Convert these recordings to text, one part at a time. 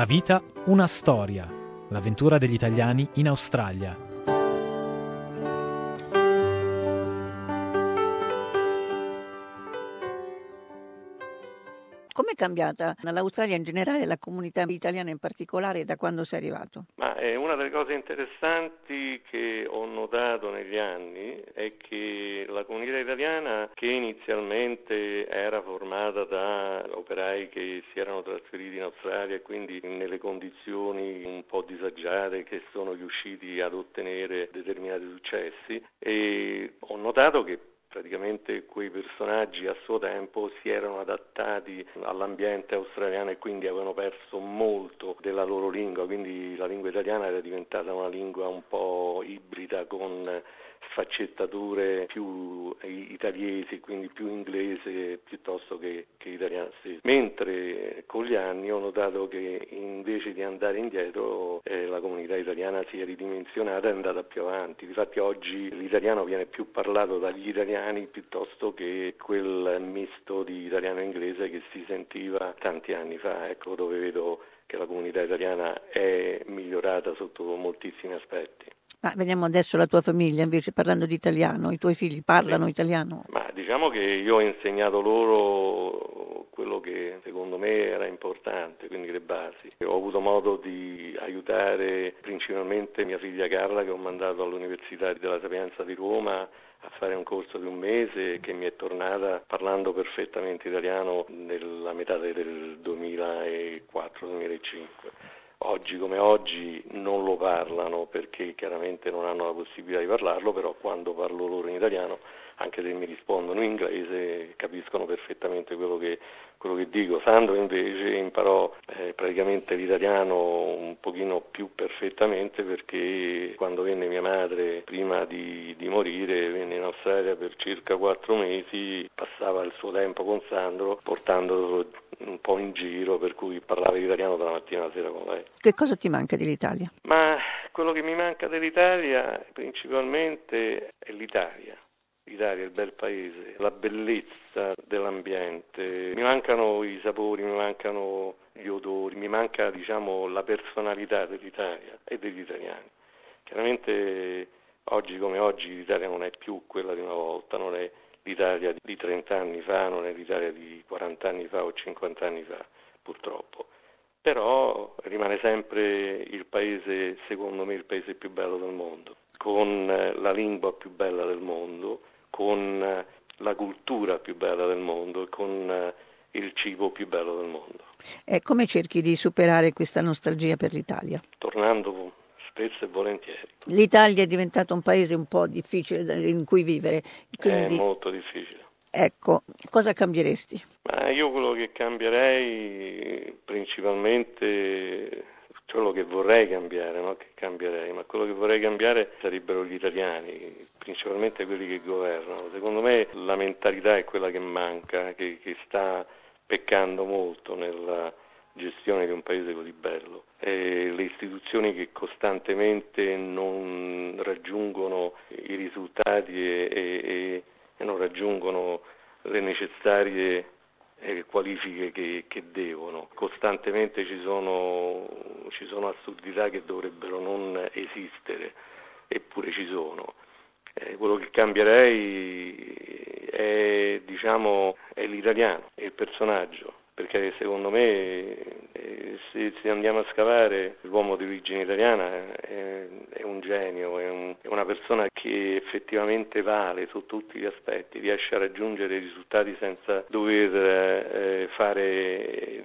Una vita, una storia. L'avventura degli italiani in Australia. Com'è cambiata l'Australia in generale e la comunità italiana in particolare da quando sei arrivato? Ma una delle cose interessanti che ho notato negli anni è che la comunità italiana, che inizialmente era formata da operai che si erano trasferiti in Australia e quindi nelle condizioni un po' disagiate, che sono riusciti ad ottenere determinati successi, e ho notato che praticamente quei personaggi a suo tempo si erano adattati all'ambiente australiano e quindi avevano perso molto della loro lingua, quindi la lingua italiana era diventata una lingua un po' ibrida con sfaccettature più italiesi, quindi più inglese piuttosto che italiano stesso. Mentre con gli anni ho notato che invece di andare indietro la comunità italiana si è ridimensionata e è andata più avanti. Difatti oggi l'italiano viene più parlato dagli italiani piuttosto che quel misto di italiano e inglese che si sentiva tanti anni fa, ecco dove vedo che la comunità italiana è migliorata sotto moltissimi aspetti. Ma veniamo adesso alla tua famiglia, invece parlando di italiano, i tuoi figli parlano italiano? Ma diciamo che io ho insegnato loro quello che secondo me era importante, quindi le basi. Ho avuto modo di aiutare principalmente mia figlia Carla, che ho mandato all'Università della Sapienza di Roma a fare un corso di un mese, che mi è tornata parlando perfettamente italiano nella metà del 2004-2005. Oggi come oggi non lo parlano perché chiaramente non hanno la possibilità di parlarlo, però quando parlo loro in italiano, anche se mi rispondono in inglese, capiscono perfettamente quello che dico. Sandro invece imparò praticamente l'italiano un pochino più perfettamente perché quando venne mia madre, prima di morire, venne in Australia per circa 4 mesi, passava il suo tempo con Sandro portandolo un po' in giro, per cui parlava italiano dalla mattina alla sera con lei. Che cosa ti manca dell'Italia? Ma quello che mi manca dell'Italia principalmente è l'Italia. L'Italia è il bel paese, la bellezza dell'ambiente, mi mancano i sapori, mi mancano gli odori, mi manca la personalità dell'Italia e degli italiani. Chiaramente oggi come oggi l'Italia non è più quella di una volta, non è l'Italia di 30 anni fa, non è l'Italia di 40 anni fa o 50 anni fa, purtroppo. Però rimane sempre il paese, secondo me, il paese più bello del mondo, con la lingua più bella del mondo, con la cultura più bella del mondo e con il cibo più bello del mondo. E come cerchi di superare questa nostalgia per l'Italia? Tornando spesso e volentieri. L'Italia è diventato un paese un po' difficile in cui vivere. Quindi, è molto difficile. Ecco, cosa cambieresti? Ma io quello che cambierei principalmente, quello che vorrei cambiare, non che cambierei, ma quello che vorrei cambiare sarebbero gli italiani, principalmente quelli che governano. Secondo me la mentalità è quella che manca, che sta peccando molto nella gestione di un paese così bello. E le istituzioni che costantemente non raggiungono i risultati e non raggiungono le necessarie qualifiche che devono. Costantemente ci sono assurdità che dovrebbero non esistere, eppure ci sono. Quello che cambierei è l'italiano, è il personaggio, perché secondo me se andiamo a scavare, l'uomo di origine italiana è un genio, è una persona che effettivamente vale su tutti gli aspetti, riesce a raggiungere i risultati senza dover fare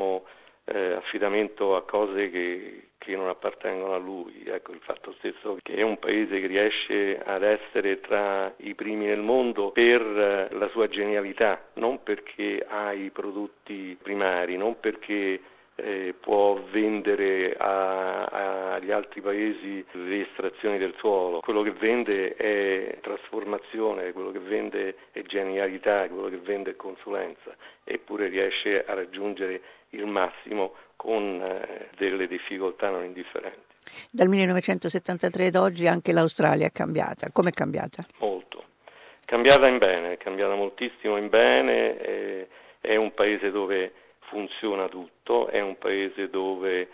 affidamento a cose che non appartengono a lui. Ecco, il fatto stesso che è un paese che riesce ad essere tra i primi nel mondo per la sua genialità, non perché ha i prodotti primari, non perché può vendere agli altri paesi le estrazioni del suolo. Quello che vende è trasformazione, quello che vende è genialità, quello che vende è consulenza, eppure riesce a raggiungere il massimo con delle difficoltà non indifferenti. Dal 1973 ad oggi anche l'Australia è cambiata. Com'è cambiata? Molto. Cambiata in bene, è cambiata moltissimo in bene, è un paese dove funziona tutto, è un paese dove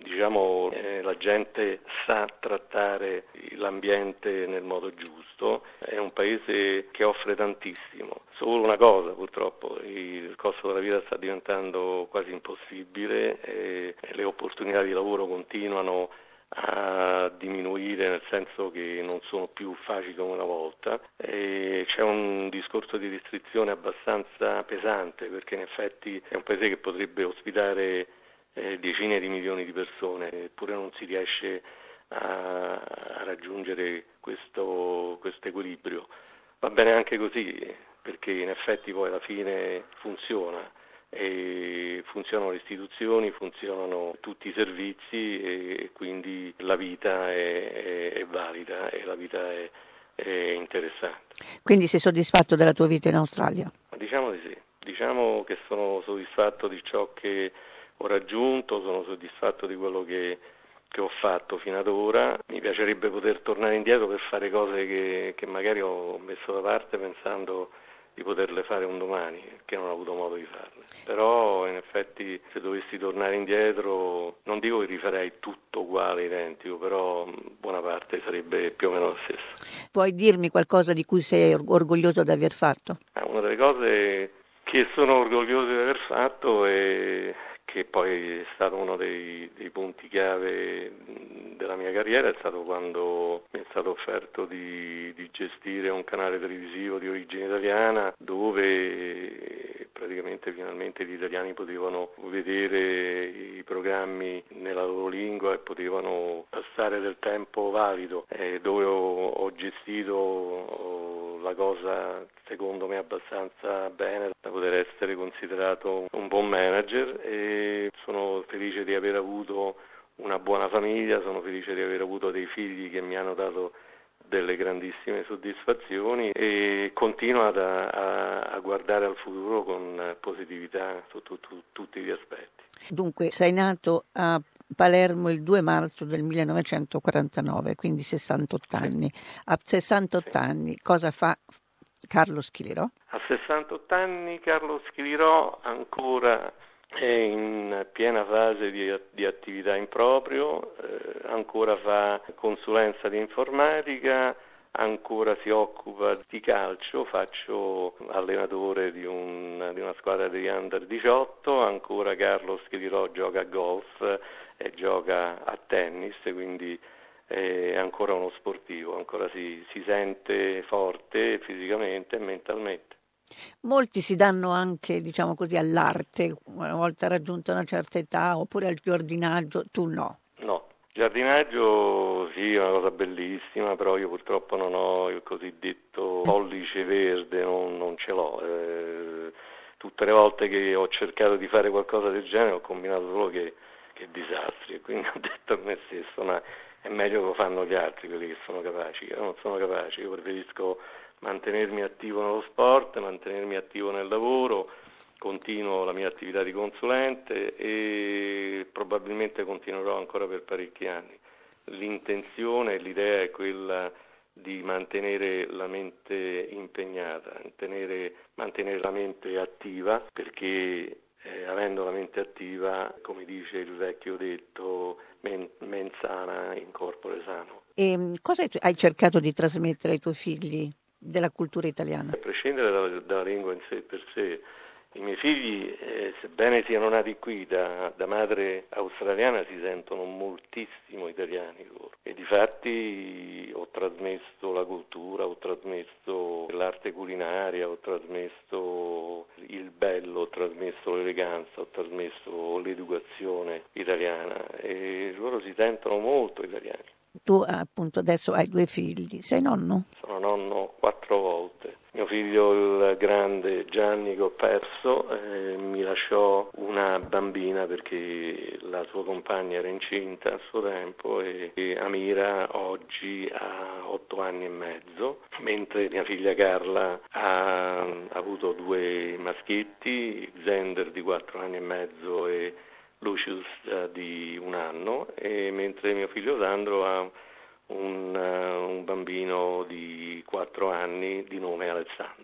la gente sa trattare l'ambiente nel modo giusto, è un paese che offre tantissimo. Solo una cosa, purtroppo, il costo della vita sta diventando quasi impossibile e le opportunità di lavoro continuano a diminuire, nel senso che non sono più facili come una volta, e c'è un discorso di restrizione abbastanza pesante, perché in effetti è un paese che potrebbe ospitare decine di milioni di persone, eppure non si riesce a raggiungere questo equilibrio. Va bene anche così, perché in effetti poi alla fine funziona, e funzionano le istituzioni, funzionano tutti i servizi e quindi la vita è valida e la vita è interessante. Quindi sei soddisfatto della tua vita in Australia? Diciamo di sì, diciamo che sono soddisfatto di ciò che ho raggiunto, sono soddisfatto di quello che ho fatto fino ad ora. Mi piacerebbe poter tornare indietro per fare cose che magari ho messo da parte pensando di poterle fare un domani, che non ho avuto modo di farle. Però in effetti se dovessi tornare indietro, non dico che rifarei tutto uguale, identico, però buona parte sarebbe più o meno la stessa. Puoi dirmi qualcosa di cui sei orgoglioso di aver fatto? Una delle cose che sono orgoglioso di aver fatto è che poi è stato uno dei punti chiave della mia carriera, è stato quando mi è stato offerto di gestire un canale televisivo di origine italiana, dove praticamente finalmente gli italiani potevano vedere i programmi nella loro lingua e potevano passare del tempo valido, dove ho gestito la cosa secondo me abbastanza bene da poter essere considerato un buon manager, e sono felice di aver avuto una buona famiglia, sono felice di aver avuto dei figli che mi hanno dato delle grandissime soddisfazioni, e continuo a guardare al futuro con positività su tutti gli aspetti. Dunque, sei nato a Palermo il 2 marzo del 1949, quindi 68 anni. A 68 anni cosa fa Carlo Schilirò? A 68 anni Carlo Schilirò ancora è in piena fase di attività in proprio, ancora fa consulenza di informatica, ancora si occupa di calcio, faccio allenatore di una squadra degli Under 18, ancora Carlo Schilirò gioca a golf e gioca a tennis, quindi è ancora uno sportivo, ancora si sente forte fisicamente e mentalmente. Molti si danno anche, diciamo così, all'arte una volta raggiunta una certa età, oppure al giardinaggio, tu no. No, giardinaggio sì, è una cosa bellissima, però io purtroppo non ho il cosiddetto pollice verde, non ce l'ho. Tutte le volte che ho cercato di fare qualcosa del genere ho combinato solo che disastri, e quindi ho detto a me stesso, ma è meglio che lo fanno gli altri, quelli che sono capaci. Io non sono capace, io preferisco mantenermi attivo nello sport, mantenermi attivo nel lavoro, continuo la mia attività di consulente e probabilmente continuerò ancora per parecchi anni. L'intenzione, l'idea è quella di mantenere la mente impegnata, mantenere la mente attiva, perché avendo la mente attiva, come dice il vecchio detto, mens sana in corpore sano. E cosa hai cercato di trasmettere ai tuoi figli della cultura italiana? A prescindere dalla lingua in sé per sé, i miei figli, sebbene siano nati qui da madre australiana, si sentono moltissimo italiani loro, e difatti ho trasmesso la cultura, ho trasmesso l'arte culinaria, ho trasmesso il bello, ho trasmesso l'eleganza, ho trasmesso l'educazione italiana, e loro si sentono molto italiani. Tu appunto adesso hai 2 figli, sei nonno? Sono nonno 4 volte. Mio figlio, il grande Gianni, che ho perso, mi lasciò una bambina perché la sua compagna era incinta a suo tempo, e Amira oggi ha 8 anni e mezzo, mentre mia figlia Carla ha avuto 2 maschietti, Xander di 4 anni e mezzo e Lucius di 1 anno, e mentre mio figlio Sandro ha un bambino di 4 anni di nome Alessandro.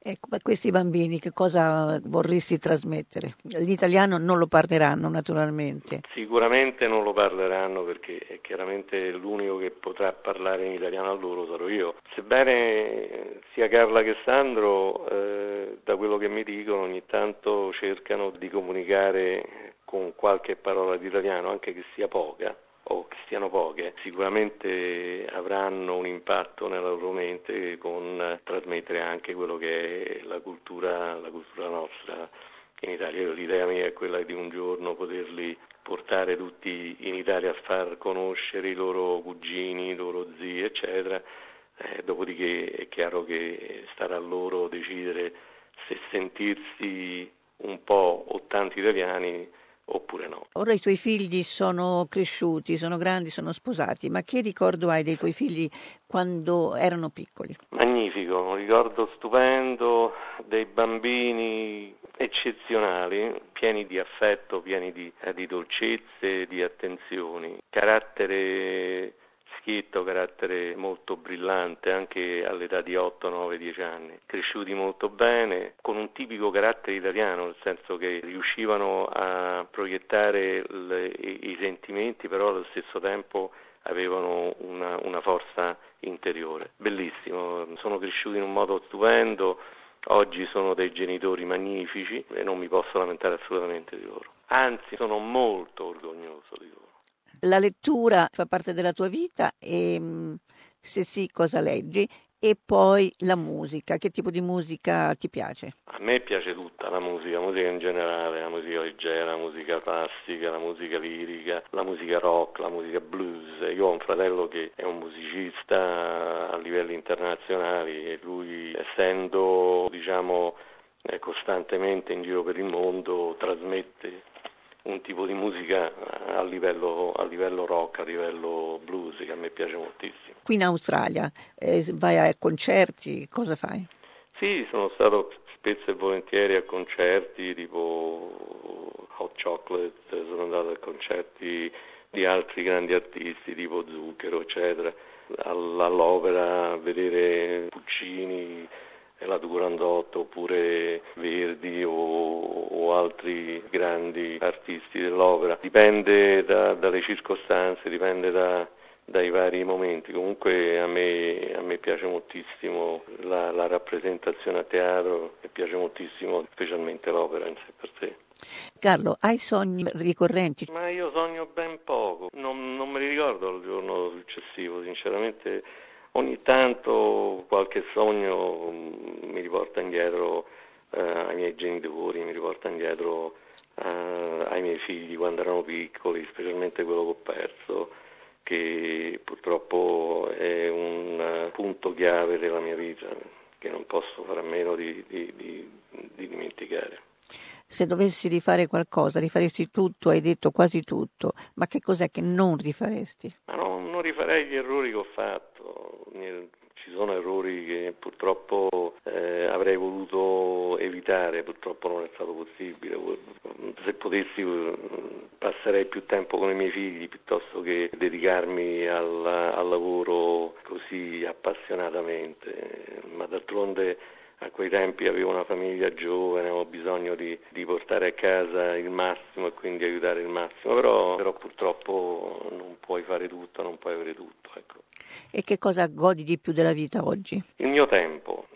Ecco, ma questi bambini che cosa vorresti trasmettere? L'italiano non lo parleranno naturalmente. Sicuramente non lo parleranno perché è chiaramente l'unico che potrà parlare in italiano a loro sarò io. Sebbene sia Carla che Sandro, da quello che mi dicono, ogni tanto cercano di comunicare con qualche parola di italiano, anche che sia poca, o che siano poche, sicuramente avranno un impatto nella loro mente con trasmettere anche quello che è la cultura nostra in Italia. L'idea mia è quella di un giorno poterli portare tutti in Italia a far conoscere i loro cugini, i loro zii, eccetera. Dopodiché è chiaro che starà a loro decidere se sentirsi un po' o tanti italiani oppure no. Ora i tuoi figli sono cresciuti, sono grandi, sono sposati, ma che ricordo hai dei tuoi figli quando erano piccoli? Magnifico, un ricordo stupendo, dei bambini eccezionali, pieni di affetto, pieni di dolcezze, di attenzioni, carattere schietto, carattere molto brillante anche all'età di 8, 9, 10 anni, cresciuti molto bene, con un tipico carattere italiano, nel senso che riuscivano a proiettare i sentimenti, però allo stesso tempo avevano una forza interiore. Bellissimo, sono cresciuti in un modo stupendo, oggi sono dei genitori magnifici e non mi posso lamentare assolutamente di loro. Anzi, sono molto orgoglioso di loro. La lettura fa parte della tua vita e se sì, cosa leggi? E poi la musica, che tipo di musica ti piace? A me piace tutta la musica in generale, la musica leggera, la musica classica, la musica lirica, la musica rock, la musica blues. Io ho un fratello che è un musicista a livelli internazionali e lui, essendo costantemente in giro per il mondo, trasmette un tipo di musica a livello rock, a livello blues, che a me piace moltissimo. Qui in Australia vai a concerti, cosa fai? Sì, sono stato spesso e volentieri a concerti tipo Hot Chocolate, sono andato a concerti di altri grandi artisti tipo Zucchero, eccetera, all'opera a vedere Puccini, la Turandot oppure Verdi o altri grandi artisti dell'opera. Dipende dalle circostanze, dipende dai vari momenti. Comunque a me piace moltissimo la rappresentazione a teatro e piace moltissimo specialmente l'opera in sé per sé. Carlo, hai sogni ricorrenti? Ma io sogno ben poco, non me li ricordo il giorno successivo, sinceramente. Ogni tanto qualche sogno mi riporta indietro ai miei genitori, mi riporta indietro ai miei figli quando erano piccoli, specialmente quello che ho perso, che purtroppo è un punto chiave della mia vita, che non posso fare a meno di dimenticare. Se dovessi rifare qualcosa, rifaresti tutto, hai detto quasi tutto, ma che cos'è che non rifaresti? Ma non rifarei gli errori che ho fatto. Ci sono errori che purtroppo avrei voluto evitare, purtroppo non è stato possibile. Se potessi passerei più tempo con i miei figli piuttosto che dedicarmi al lavoro così appassionatamente, ma d'altronde a quei tempi avevo una famiglia giovane, avevo bisogno di portare a casa il massimo e quindi aiutare il massimo, però purtroppo non puoi fare tutto, non puoi avere tutto. Ecco. E che cosa godi di più della vita oggi? Il mio tempo,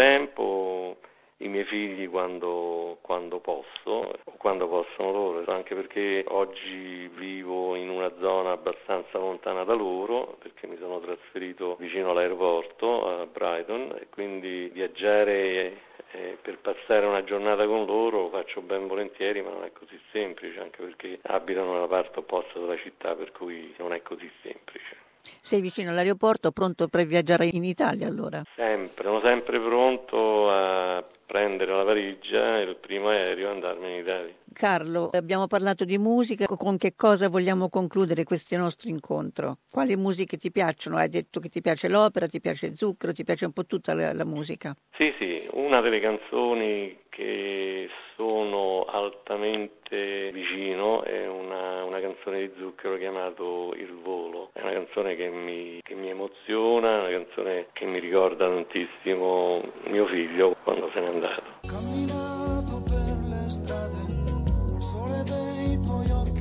i miei figli quando posso, o quando possono loro, anche perché oggi vivo in una zona abbastanza lontana da loro, perché mi sono trasferito vicino all'aeroporto a Brighton e quindi viaggiare per passare una giornata con loro lo faccio ben volentieri, ma non è così semplice, anche perché abitano nella parte opposta della città, per cui non è così semplice. Sei vicino all'aeroporto, pronto per viaggiare in Italia allora? Sono sempre pronto a prendere la valigia e il primo aereo e andarmene in Italia. Carlo, abbiamo parlato di musica, con che cosa vogliamo concludere questo nostro incontro? Quali musiche ti piacciono? Hai detto che ti piace l'opera, ti piace Zucchero, ti piace un po' tutta la musica? Sì, una delle canzoni che sono altamente vicino è una canzone di Zucchero chiamato Il Volo. È una canzone che mi emoziona, una canzone che mi ricorda tantissimo mio figlio quando se n'è andato. Camminato per le strade, col sole dei tuoi occhi